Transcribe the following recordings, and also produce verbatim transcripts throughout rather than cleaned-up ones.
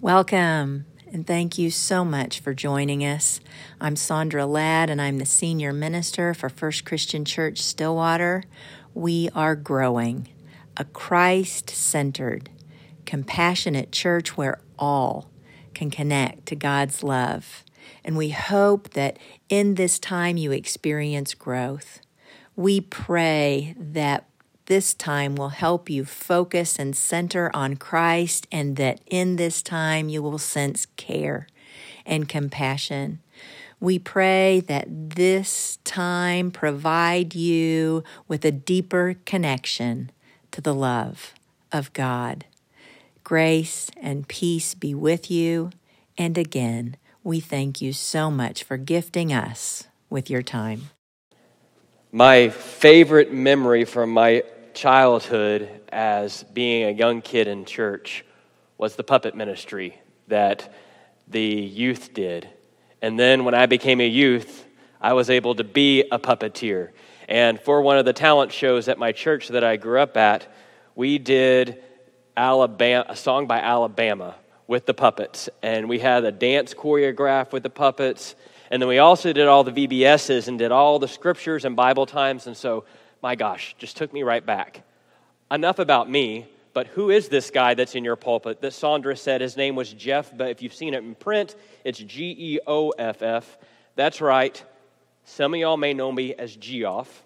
Welcome, and thank you so much for joining us. I'm Sandra Ladd, and I'm the Senior Minister for First Christian Church Stillwater. We are growing, a Christ-centered, compassionate church where all can connect to God's love. And we hope that in this time you experience growth. We pray that this time will help you focus and center on Christ, and that in this time you will sense care and compassion. We pray that this time provide you with a deeper connection to the love of God. Grace and peace be with you. And again, we thank you so much for gifting us with your time. My favorite memory from my childhood as being a young kid in church was the puppet ministry that the youth did. And then when I became a youth, I was able to be a puppeteer. And for one of the talent shows at my church that I grew up at, we did Alabama, a song by Alabama with the puppets. And we had a dance choreographed with the puppets. And then we also did all the V B S's and did all the scriptures and Bible times. And so, my gosh, just took me right back. Enough about me, but who is this guy that's in your pulpit that Sandra said his name was Jeff, but if you've seen it in print, it's G E O F F. That's right. Some of y'all may know me as Geoff.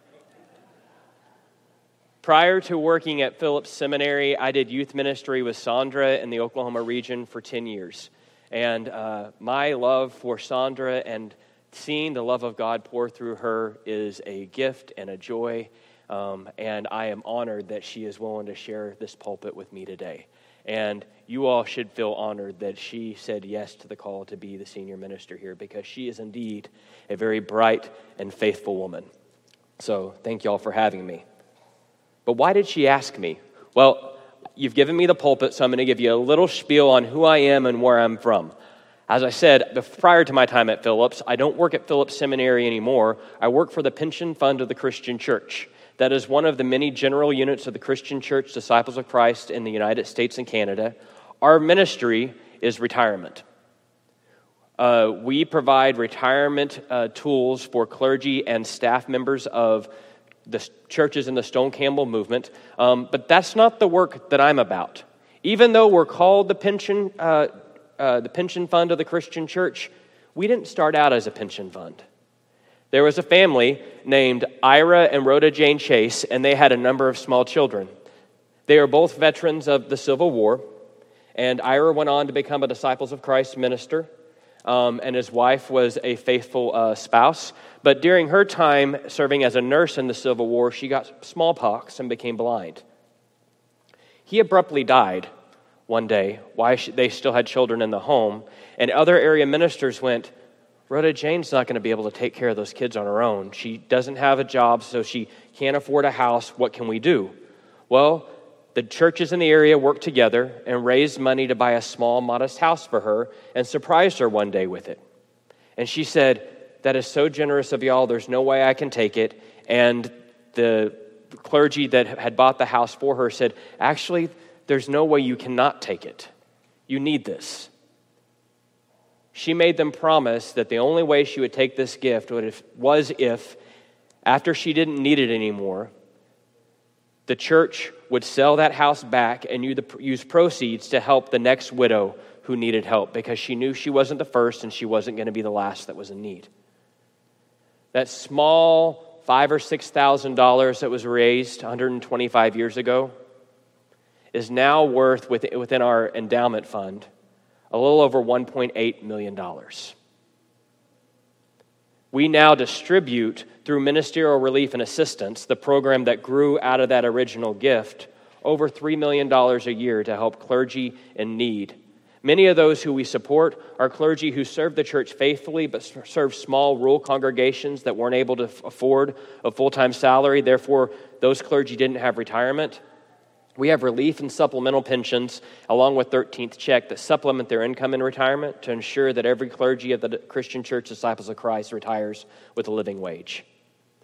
Prior to working at Phillips Seminary, I did youth ministry with Sandra in the Oklahoma region for ten years. And uh, my love for Sandra and seeing the love of God pour through her is a gift and a joy, um, and I am honored that she is willing to share this pulpit with me today. And you all should feel honored that she said yes to the call to be the senior minister here, because she is indeed a very bright and faithful woman. So thank you all for having me. But why did she ask me? Well, you've given me the pulpit, so I'm going to give you a little spiel on who I am and where I'm from. As I said, prior to my time at Phillips, I don't work at Phillips Seminary anymore. I work for the Pension Fund of the Christian Church. That is one of the many general units of the Christian Church, Disciples of Christ, in the United States and Canada. Our ministry is retirement. Uh, we provide retirement uh, tools for clergy and staff members of the churches in the Stone Campbell movement, um, but that's not the work that I'm about. Even though we're called the pension uh, Uh, the pension fund of the Christian Church, we didn't start out as a pension fund. There was a family named Ira and Rhoda Jane Chase, and they had a number of small children. They are both veterans of the Civil War, and Ira went on to become a Disciples of Christ minister, um, and his wife was a faithful uh, spouse. But during her time serving as a nurse in the Civil War, she got smallpox and became blind. He abruptly died one day, why they still had children in the home, and other area ministers went, Rhoda Jane's not going to be able to take care of those kids on her own. She doesn't have a job, so she can't afford a house. What can we do? Well, the churches in the area worked together and raised money to buy a small, modest house for her and surprised her one day with it. And she said, that is so generous of y'all, there's no way I can take it. And the clergy that had bought the house for her said, actually, there's no way you cannot take it. You need this. She made them promise that the only way she would take this gift was if, after she didn't need it anymore, the church would sell that house back and use proceeds to help the next widow who needed help, because she knew she wasn't the first and she wasn't going to be the last that was in need. That small five or six thousand dollars that was raised one hundred twenty-five years ago is now worth, within our endowment fund, a little over one point eight million dollars. We now distribute, through Ministerial Relief and Assistance, the program that grew out of that original gift, over three million dollars a year to help clergy in need. Many of those who we support are clergy who serve the church faithfully, but serve small rural congregations that weren't able to afford a full-time salary. Therefore, those clergy didn't have retirement. We have relief and supplemental pensions, along with thirteenth check, that supplement their income in retirement to ensure that every clergy of the Christian Church Disciples of Christ retires with a living wage.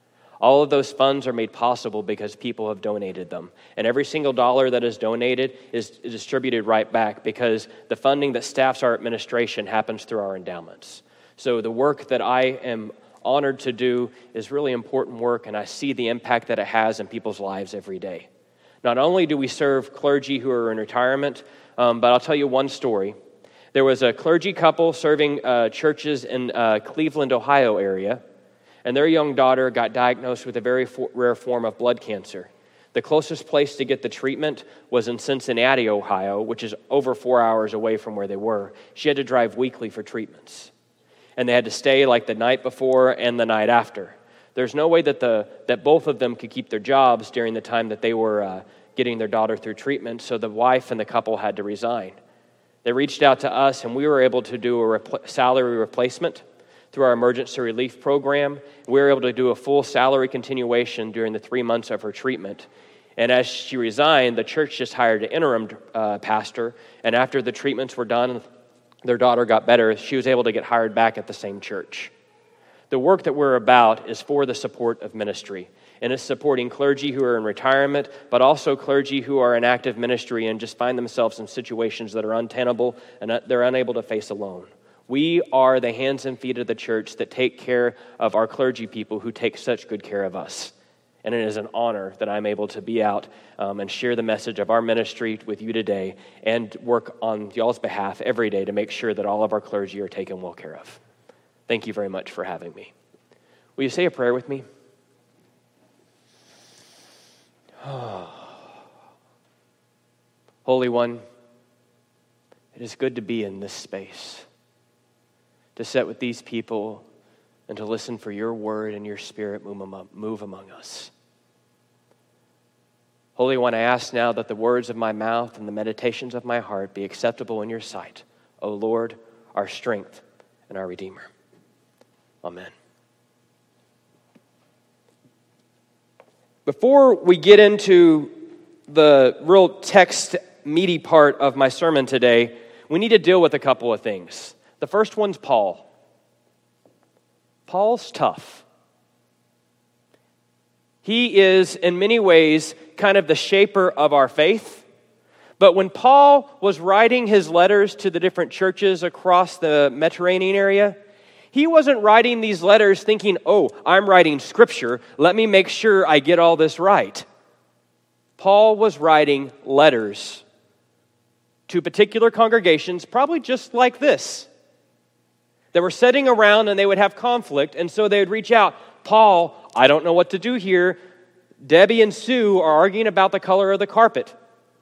All of those funds are made possible because people have donated them. And every single dollar that is donated is distributed right back because the funding that staffs our administration happens through our endowments. So the work that I am honored to do is really important work, and I see the impact that it has in people's lives every day. Not only do we serve clergy who are in retirement, um, but I'll tell you one story. There was a clergy couple serving uh, churches in uh, Cleveland, Ohio area, and their young daughter got diagnosed with a very for- rare form of blood cancer. The closest place to get the treatment was in Cincinnati, Ohio, which is over four hours away from where they were. She had to drive weekly for treatments. And they had to stay like the night before and the night after. There's no way that the that both of them could keep their jobs during the time that they were uh, getting their daughter through treatment, so the wife and the couple had to resign. They reached out to us, and we were able to do a repl- salary replacement through our emergency relief program. We were able to do a full salary continuation during the three months of her treatment. And as she resigned, the church just hired an interim uh, pastor, and after the treatments were done, their daughter got better, she was able to get hired back at the same church. The work that we're about is for the support of ministry, and it's supporting clergy who are in retirement, but also clergy who are in active ministry and just find themselves in situations that are untenable and they're unable to face alone. We are the hands and feet of the church that take care of our clergy people who take such good care of us. And it is an honor that I'm able to be out um, and share the message of our ministry with you today and work on y'all's behalf every day to make sure that all of our clergy are taken well care of. Thank you very much for having me. Will you say a prayer with me? Holy One, it is good to be in this space, to sit with these people and to listen for your word and your spirit move among us. Holy One, I ask now that the words of my mouth and the meditations of my heart be acceptable in your sight, O Lord, our strength and our Redeemer. Amen. Before we get into the real text meaty part of my sermon today, we need to deal with a couple of things. The first one's Paul. Paul's tough. He is, in many ways, kind of the shaper of our faith. But when Paul was writing his letters to the different churches across the Mediterranean area, he wasn't writing these letters thinking, oh, I'm writing scripture. Let me make sure I get all this right. Paul was writing letters to particular congregations, probably just like this. They were sitting around and they would have conflict, and so they would reach out, Paul, I don't know what to do here. Debbie and Sue are arguing about the color of the carpet.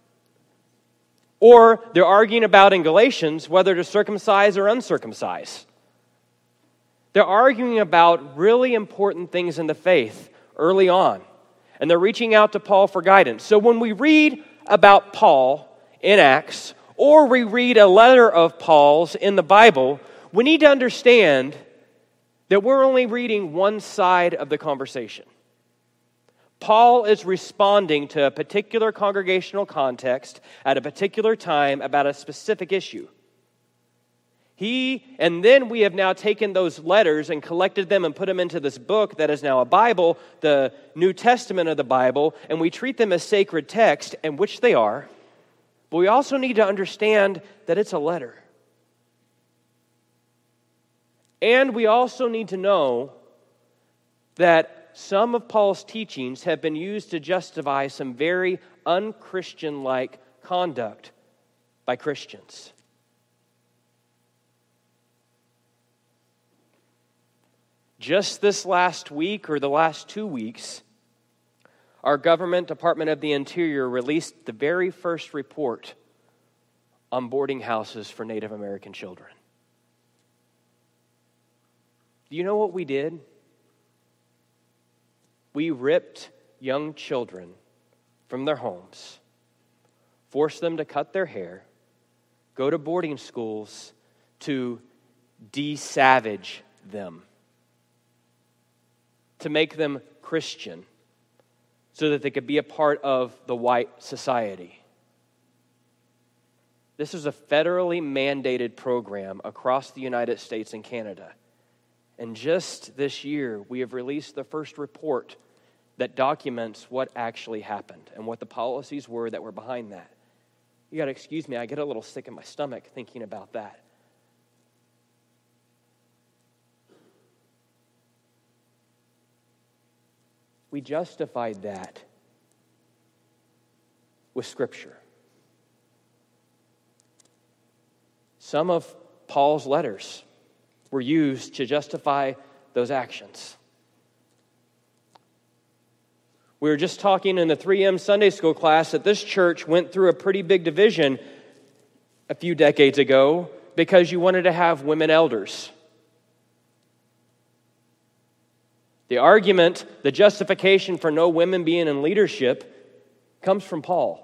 Or they're arguing about in Galatians whether to circumcise or uncircumcise. They're arguing about really important things in the faith early on, and they're reaching out to Paul for guidance. So when we read about Paul in Acts, or we read a letter of Paul's in the Bible, we need to understand that we're only reading one side of the conversation. Paul is responding to a particular congregational context at a particular time about a specific issue. He, and then we have now taken those letters and collected them and put them into this book that is now a Bible, the New Testament of the Bible, and we treat them as sacred text, and which they are. But we also need to understand that it's a letter. And we also need to know that some of Paul's teachings have been used to justify some very unchristian-like conduct by Christians. Just this last week or the last two weeks, our government, Department of the Interior, released the very first report on boarding houses for Native American children. Do you know what we did? We ripped young children from their homes, forced them to cut their hair, go to boarding schools to de-savage them, to make them Christian so that they could be a part of the white society. This is a federally mandated program across the United States and Canada. And just this year, we have released the first report that documents what actually happened and what the policies were that were behind that. You got to excuse me, I get a little sick in my stomach thinking about that. We justified that with Scripture. Some of Paul's letters were used to justify those actions. We were just talking in the three M Sunday school class that this church went through a pretty big division a few decades ago because you wanted to have women elders. The argument, the justification for no women being in leadership comes from Paul.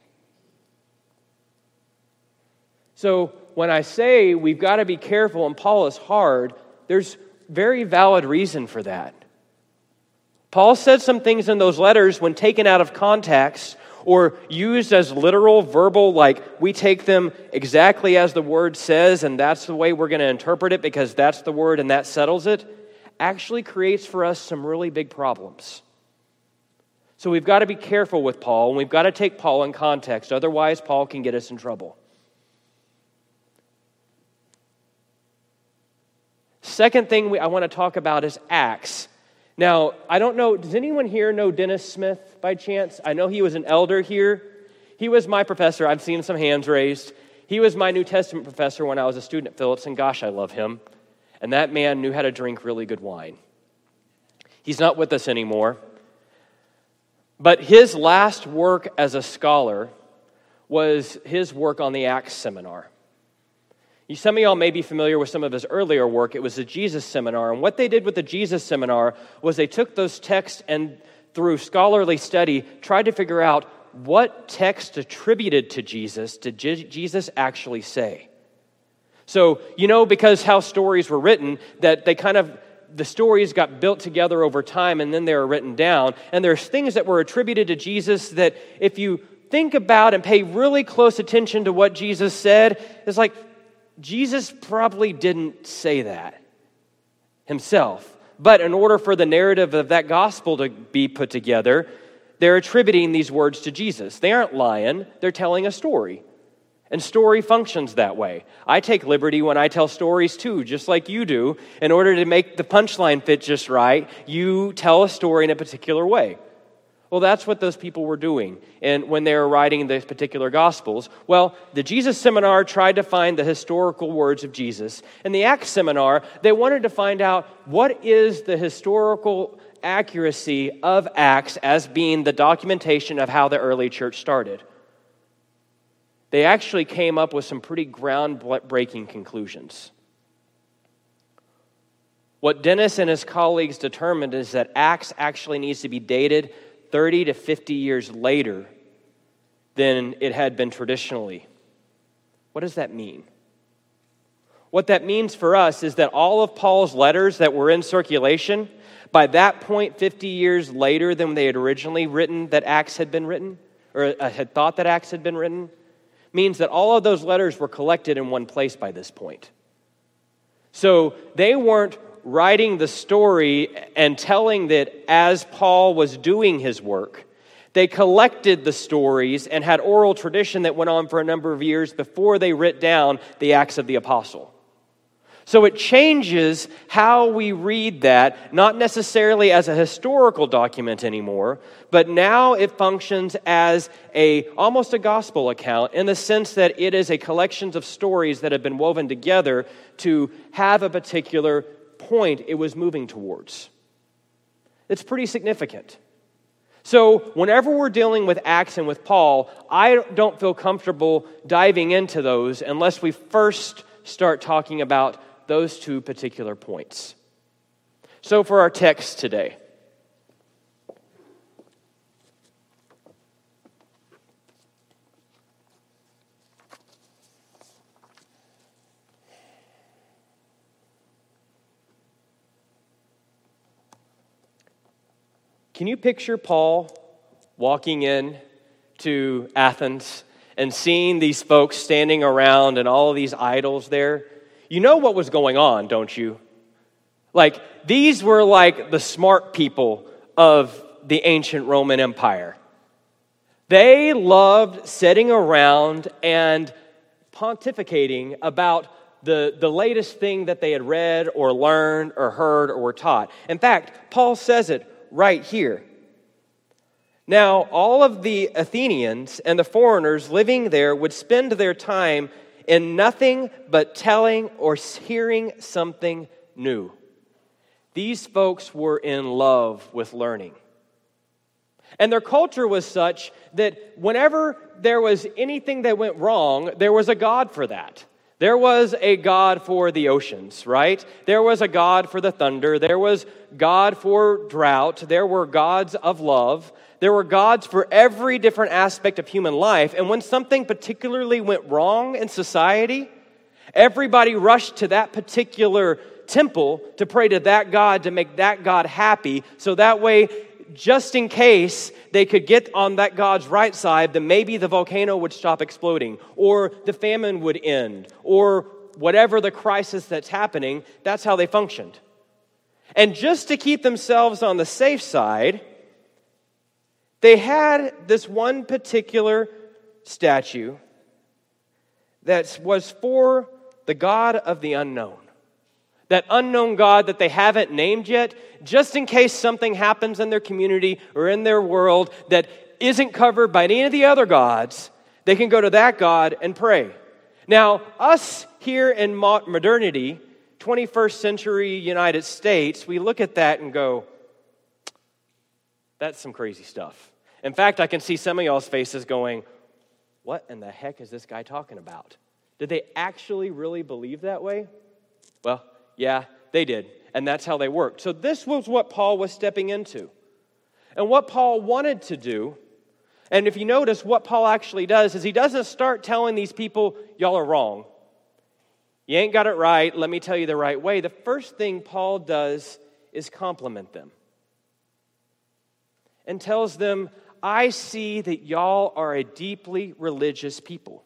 So when I say we've got to be careful and Paul is hard, there's very valid reason for that. Paul said some things in those letters when taken out of context or used as literal, verbal, like we take them exactly as the word says and that's the way we're going to interpret it because that's the word and that settles it, actually creates for us some really big problems. So we've got to be careful with Paul and we've got to take Paul in context. Otherwise, Paul can get us in trouble. Second thing we, I want to talk about is Acts. Now, I don't know, does anyone here know Dennis Smith by chance? I know he was an elder here. He was my professor. I've seen some hands raised. He was my New Testament professor when I was a student at Phillips, and gosh, I love him. And that man knew how to drink really good wine. He's not with us anymore. But his last work as a scholar was his work on the Acts seminar. Some of y'all may be familiar with some of his earlier work. It was the Jesus Seminar. And what they did with the Jesus Seminar was they took those texts and through scholarly study tried to figure out what text attributed to Jesus did Jesus actually say. So, you know, because how stories were written, that they kind of, the stories got built together over time and then they were written down. And there's things that were attributed to Jesus that if you think about and pay really close attention to what Jesus said, it's like, Jesus probably didn't say that himself. But in order for the narrative of that gospel to be put together, they're attributing these words to Jesus. They aren't lying. They're telling a story. And story functions that way. I take liberty when I tell stories too, just like you do. In order to make the punchline fit just right, you tell a story in a particular way. Well, that's what those people were doing and when they were writing these particular Gospels. Well, the Jesus Seminar tried to find the historical words of Jesus. In the Acts Seminar, they wanted to find out what is the historical accuracy of Acts as being the documentation of how the early church started. They actually came up with some pretty groundbreaking conclusions. What Dennis and his colleagues determined is that Acts actually needs to be dated thirty to fifty years later than it had been traditionally. What does that mean? What that means for us is that all of Paul's letters that were in circulation, by that point, fifty years later than they had originally written that Acts had been written, or had thought that Acts had been written, means that all of those letters were collected in one place by this point. So they weren't writing the story and telling that as Paul was doing his work, they collected the stories and had oral tradition that went on for a number of years before they writ down the Acts of the Apostle. So it changes how we read that, not necessarily as a historical document anymore, but now it functions as a almost a gospel account in the sense that it is a collection of stories that have been woven together to have a particular point it was moving towards. It's pretty significant. So whenever we're dealing with Acts and with Paul, I don't feel comfortable diving into those unless we first start talking about those two particular points. So for our text today, can you picture Paul walking in to Athens and seeing these folks standing around and all of these idols there? You know what was going on, don't you? Like, these were like the smart people of the ancient Roman Empire. They loved sitting around and pontificating about the, the latest thing that they had read or learned or heard or were taught. In fact, Paul says it right here. Now, all of the Athenians and the foreigners living there would spend their time in nothing but telling or hearing something new. These folks were in love with learning. And their culture was such that whenever there was anything that went wrong, there was a God for that. There was a God for the oceans, right? There was a God for the thunder. There was God for drought. There were gods of love. There were gods for every different aspect of human life. And when something particularly went wrong in society, everybody rushed to that particular temple to pray to that God to make that God happy. So that way, just in case they could get on that God's right side, then maybe the volcano would stop exploding, or the famine would end, or whatever the crisis that's happening, that's how they functioned. And just to keep themselves on the safe side, they had this one particular statue that was for the God of the unknown. That unknown God that they haven't named yet, just in case something happens in their community or in their world that isn't covered by any of the other gods, they can go to that God and pray. Now, us here in modernity, twenty-first century United States, we look at that and go, that's some crazy stuff. In fact, I can see some of y'all's faces going, what in the heck is this guy talking about? Did they actually really believe that way? Well, yeah, they did, and that's how they worked. So this was what Paul was stepping into. And what Paul wanted to do, and if you notice, what Paul actually does is he doesn't start telling these people, y'all are wrong. You ain't got it right, let me tell you the right way. The first thing Paul does is compliment them. And tells them, I see that y'all are a deeply religious people.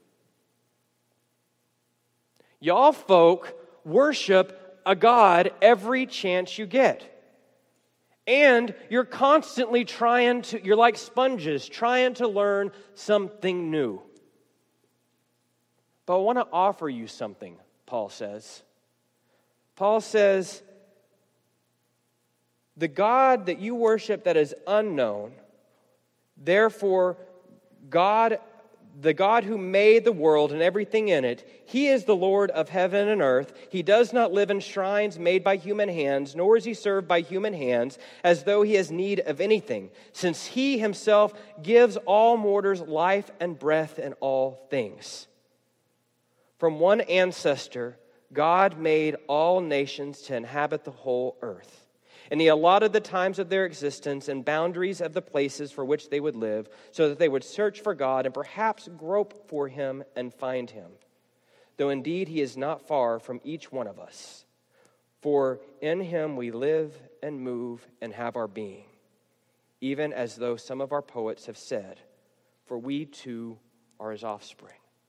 Y'all folk worship a God every chance you get. And you're constantly trying to, you're like sponges, trying to learn something new. But I want to offer you something, Paul says. Paul says, the God that you worship that is unknown, therefore, God, the God who made the world and everything in it, He is the Lord of heaven and earth. He does not live in shrines made by human hands, nor is He served by human hands, as though He has need of anything, since He Himself gives all mortals life and breath in all things. From one ancestor, God made all nations to inhabit the whole earth. And He allotted the times of their existence and boundaries of the places for which they would live, so that they would search for God and perhaps grope for Him and find Him. Though indeed He is not far from each one of us. For in Him we live and move and have our being, even as though some of our poets have said, for we too are His offspring.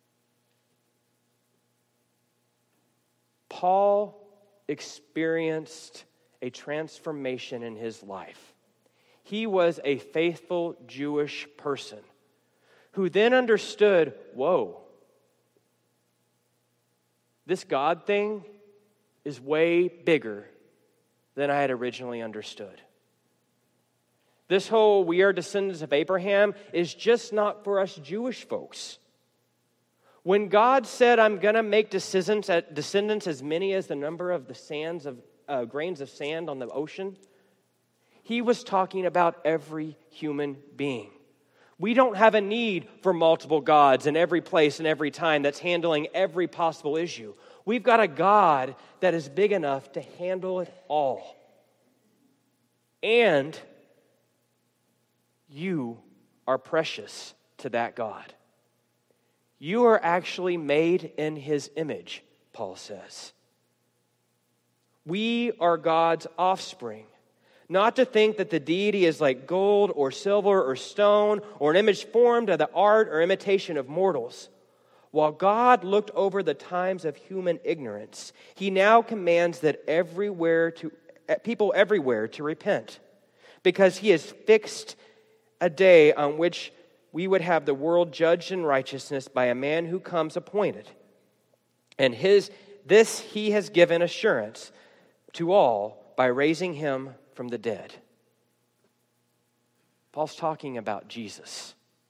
Paul experienced a transformation in his life. He was a faithful Jewish person who then understood, whoa, this God thing is way bigger than I had originally understood. This whole we are descendants of Abraham is just not for us Jewish folks. When God said, I'm going to make descendants, descendants as many as the number of the sands of Uh, grains of sand on the ocean, He was talking about every human being. We don't have a need for multiple gods in every place and every time that's handling every possible issue. We've got a God that is big enough to handle it all. And you are precious to that God. You are actually made in His image, Paul says. We are God's offspring. Not to think that the deity is like gold or silver or stone or an image formed of the art or imitation of mortals. While God looked over the times of human ignorance, He now commands that everywhere to people everywhere to repent, because he has fixed a day on which we would have the world judged in righteousness by a man who comes appointed. And his this he has given assurance to all by raising him from the dead. Paul's talking about Jesus.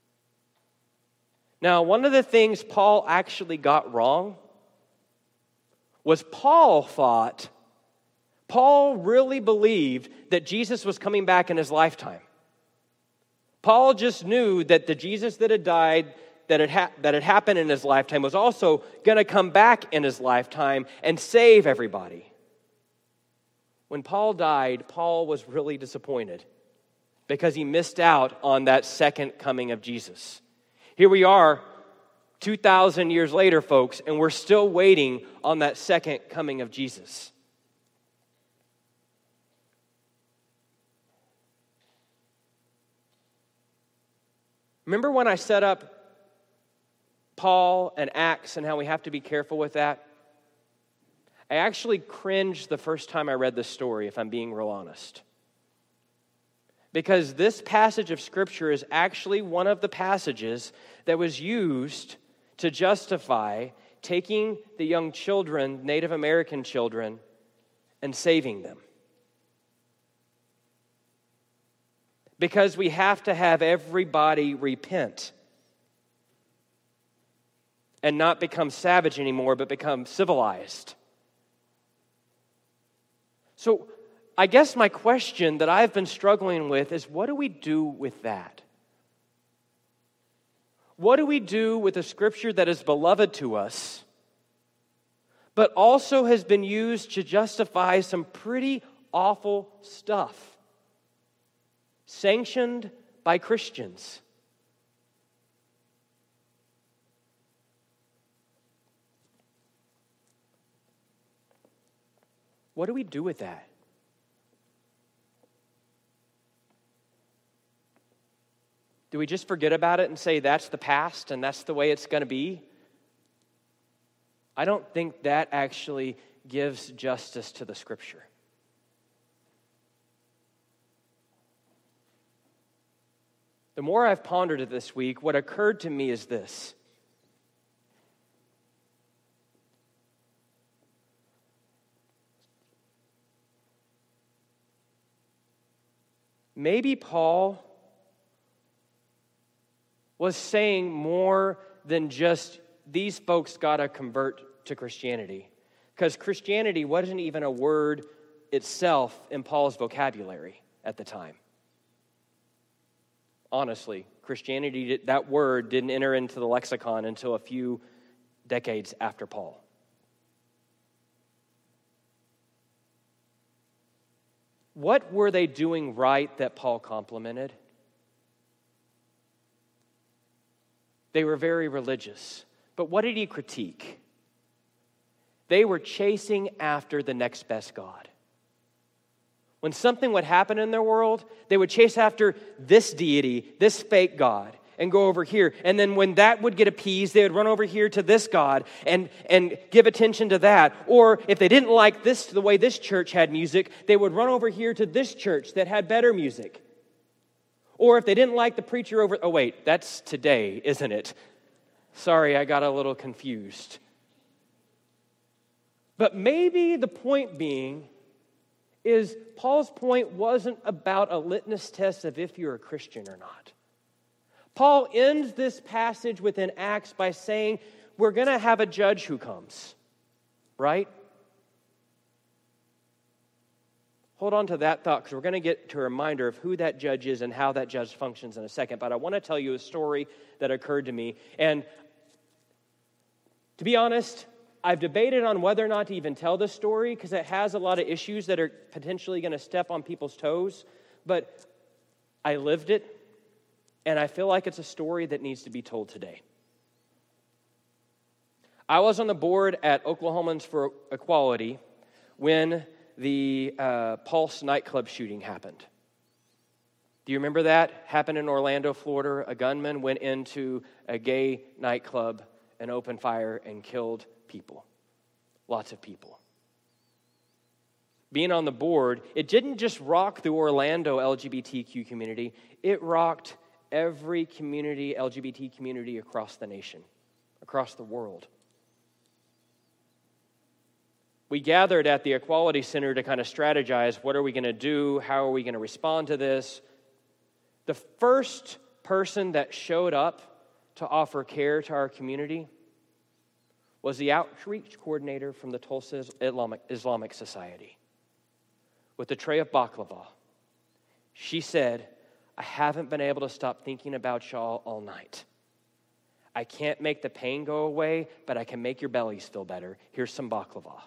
Now, one of the things Paul actually got wrong was Paul thought, Paul really believed that Jesus was coming back in his lifetime. Paul just knew that the Jesus that had died, that had, ha- that had happened in his lifetime, was also going to come back in his lifetime and save everybody. When Paul died, Paul was really disappointed because he missed out on that second coming of Jesus. Here we are, two thousand years later, folks, and we're still waiting on that second coming of Jesus. Remember when I set up Paul and Acts and how we have to be careful with that? I actually cringed the first time I read this story, if I'm being real honest. Because this passage of Scripture is actually one of the passages that was used to justify taking the young children, Native American children, and saving them. Because we have to have everybody repent and not become savage anymore, but become civilized. So I guess my question that I've been struggling with is, what do we do with that? What do we do with a scripture that is beloved to us, but also has been used to justify some pretty awful stuff, sanctioned by Christians? What do we do with that? Do we just forget about it and say that's the past and that's the way it's going to be? I don't think that actually gives justice to the Scripture. The more I've pondered it this week, what occurred to me is this. Maybe Paul was saying more than just these folks got to convert to Christianity. Because Christianity wasn't even a word itself in Paul's vocabulary at the time. Honestly, Christianity, that word didn't enter into the lexicon until a few decades after Paul. What were they doing right that Paul complimented? They were very religious. But what did he critique? They were chasing after the next best God. When something would happen in their world, they would chase after this deity, this fake God, and go over here. And then when that would get appeased, they would run over here to this God and, and give attention to that. Or if they didn't like this, the way this church had music, they would run over here to this church that had better music. Or if they didn't like the preacher over... Oh, wait, that's today, isn't it? Sorry, I got a little confused. But maybe the point being is Paul's point wasn't about a litmus test of if you're a Christian or not. Paul ends this passage within Acts by saying, we're going to have a judge who comes, right? Hold on to that thought because we're going to get to a reminder of who that judge is and how that judge functions in a second. But I want to tell you a story that occurred to me. And to be honest, I've debated on whether or not to even tell this story because it has a lot of issues that are potentially going to step on people's toes. But I lived it, and I feel like it's a story that needs to be told today. I was on the board at Oklahomans for Equality when the uh, Pulse nightclub shooting happened. Do you remember that? Happened in Orlando, Florida. A gunman went into a gay nightclub and opened fire and killed people. Lots of people. being on the board, it didn't just rock the Orlando L G B T Q community, it rocked every community, L G B T community across the nation, across the world. We gathered at the Equality Center to kind of strategize, what are we going to do? How are we going to respond to this? The first person that showed up to offer care to our community was the outreach coordinator from the Tulsa Islamic, Islamic Society with a tray of baklava. She said, I haven't been able to stop thinking about y'all all night. I can't make the pain go away, but I can make your bellies feel better. Here's some baklava.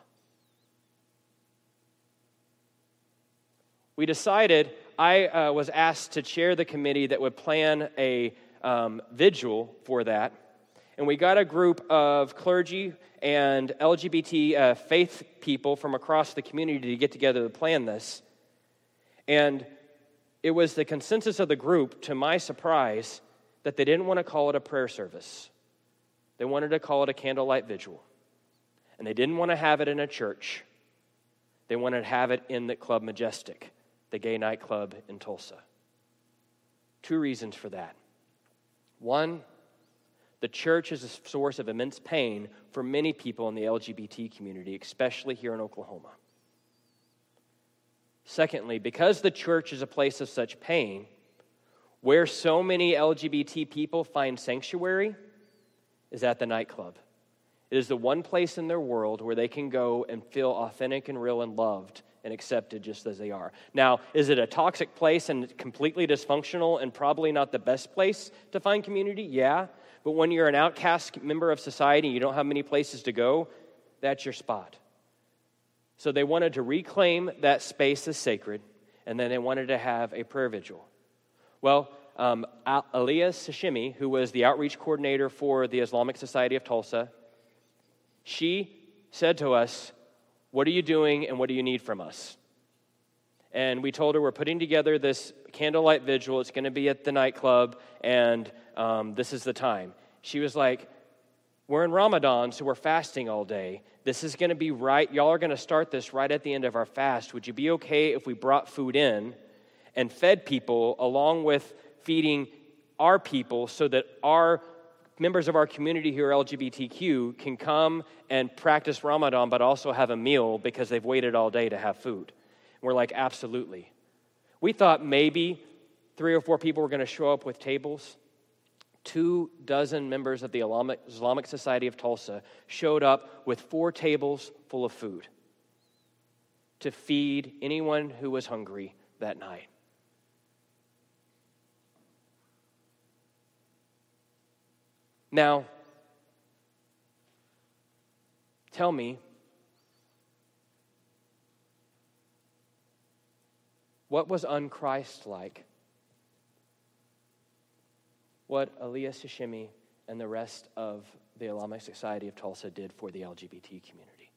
We decided, I uh, was asked to chair the committee that would plan a um, vigil for that. And we got a group of clergy and L G B T uh, faith people from across the community to get together to plan this. And it was the consensus of the group, to my surprise, that they didn't want to call it a prayer service. They wanted to call it a candlelight vigil. And they didn't want to have it in a church. They wanted to have it in the Club Majestic, the gay nightclub in Tulsa. Two reasons for that. One, the church is a source of immense pain for many people in the L G B T community, especially here in Oklahoma. Secondly, because the church is a place of such pain, where so many L G B T people find sanctuary is at the nightclub. It is the one place in their world where they can go and feel authentic and real and loved and accepted just as they are. Now, is it a toxic place and completely dysfunctional and probably not the best place to find community? Yeah. But when you're an outcast member of society and you don't have many places to go, that's your spot. So they wanted to reclaim that space as sacred, and then they wanted to have a prayer vigil. Well, um, Aliyah Sashimi, who was the outreach coordinator for the Islamic Society of Tulsa, she said to us, what are you doing and what do you need from us? And we told her we're putting together this candlelight vigil. It's going to be at the nightclub, and um, this is the time. She was like, we're in Ramadan, so we're fasting all day. This is going to be right. Y'all are going to start this right at the end of our fast. Would you be okay if we brought food in and fed people along with feeding our people so that our members of our community who are L G B T Q can come and practice Ramadan but also have a meal because they've waited all day to have food? And we're like, absolutely. We thought maybe three or four people were going to show up with tables. Two dozen members of the Islamic Society of Tulsa showed up with four tables full of food to feed anyone who was hungry that night. Now, tell me, what was un-Christ-like? What Aliyah Sashimi and the rest of the Islamic Society of Tulsa did for the L G B T community.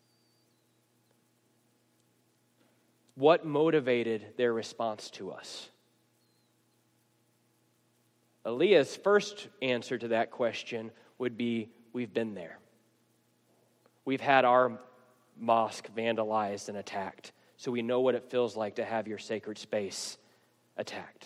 What motivated their response to us? Aliyah's first answer to that question would be, we've been there. We've had our mosque vandalized and attacked, so we know what it feels like to have your sacred space attacked.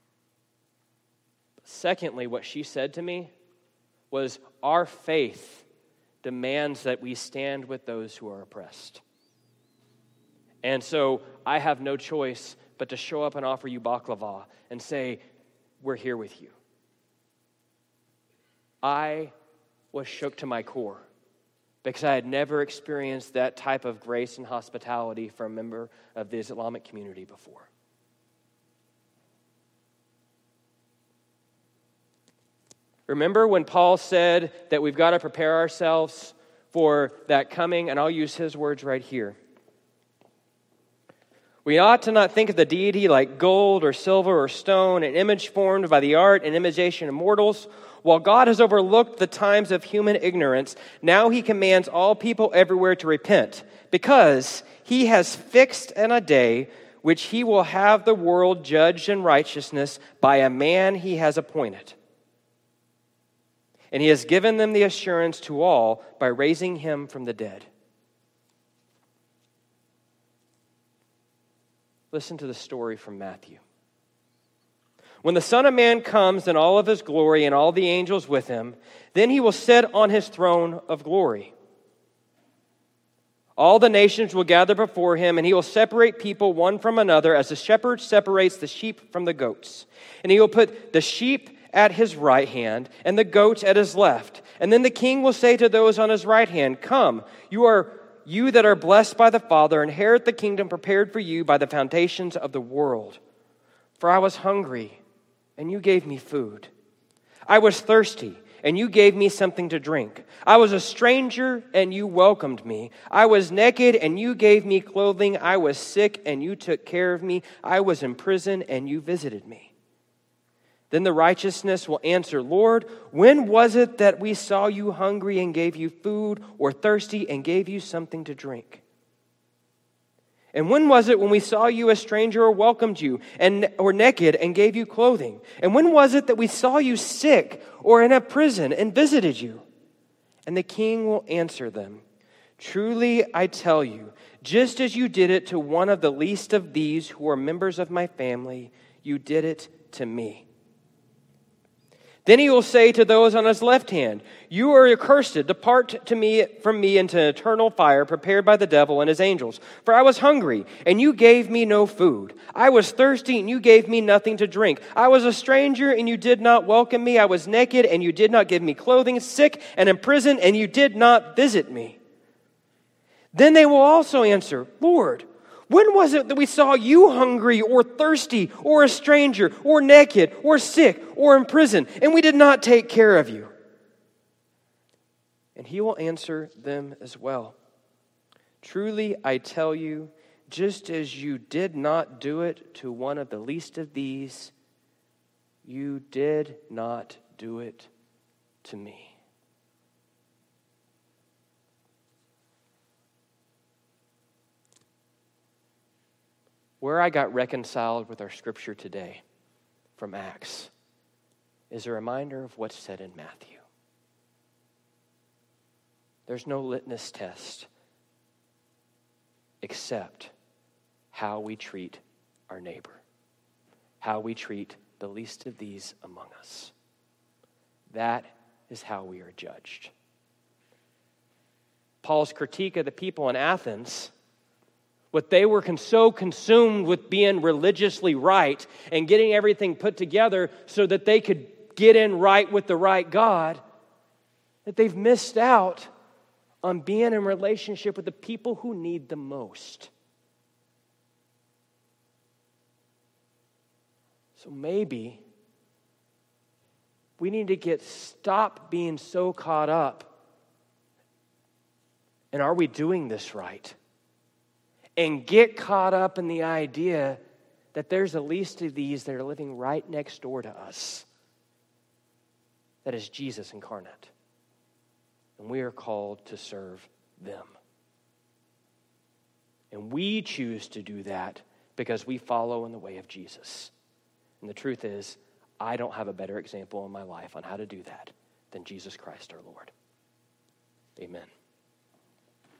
Secondly, what she said to me was, our faith demands that we stand with those who are oppressed. And so I have no choice but to show up and offer you baklava and say, we're here with you. I was shook to my core because I had never experienced that type of grace and hospitality from a member of the Islamic community before. Remember when Paul said that we've got to prepare ourselves for that coming, and I'll use his words right here. We ought to not think of the deity like gold or silver or stone, an image formed by the art and imitation of mortals. While God has overlooked the times of human ignorance, now he commands all people everywhere to repent, because he has fixed in a day which he will have the world judged in righteousness by a man he has appointed. And he has given them the assurance to all by raising him from the dead. Listen to the story from Matthew. When the Son of Man comes in all of his glory and all the angels with him, then he will sit on his throne of glory. All the nations will gather before him, and he will separate people one from another as the shepherd separates the sheep from the goats. And he will put the sheep at his right hand and the goats at his left. And then the king will say to those on his right hand, "Come, you are you that are blessed by the Father, inherit the kingdom prepared for you by the foundations of the world. For I was hungry, and you gave me food. I was thirsty, and you gave me something to drink. I was a stranger, and you welcomed me. I was naked, and you gave me clothing. I was sick, and you took care of me. I was in prison, and you visited me." Then the righteousness will answer, "Lord, when was it that we saw you hungry and gave you food, or thirsty and gave you something to drink? And when was it when we saw you a stranger or welcomed you, and or naked and gave you clothing? And when was it that we saw you sick or in a prison and visited you?" And the king will answer them, "Truly I tell you, just as you did it to one of the least of these who are members of my family, you did it to me." Then he will say to those on his left hand, "You are accursed, depart to me from me into eternal fire prepared by the devil and his angels. For I was hungry, and you gave me no food. I was thirsty, and you gave me nothing to drink. I was a stranger, and you did not welcome me. I was naked, and you did not give me clothing, sick and in prison, and you did not visit me." Then they will also answer, "Lord, when was it that we saw you hungry or thirsty or a stranger or naked or sick or in prison, and we did not take care of you?" And he will answer them as well, "Truly I tell you, just as you did not do it to one of the least of these, you did not do it to me." Where I got reconciled with our scripture today from Acts is a reminder of what's said in Matthew. There's no litmus test except how we treat our neighbor, how we treat the least of these among us. That is how we are judged. Paul's critique of the people in Athens, what they were so consumed with being religiously right and getting everything put together so that they could get in right with the right God, that they've missed out on being in relationship with the people who need the most. So maybe we need to get stop being so caught up. And are we doing this right? And get caught up in the idea that there's the least of these that are living right next door to us. That is Jesus incarnate. And we are called to serve them. And we choose to do that because we follow in the way of Jesus. And the truth is, I don't have a better example in my life on how to do that than Jesus Christ our Lord. Amen.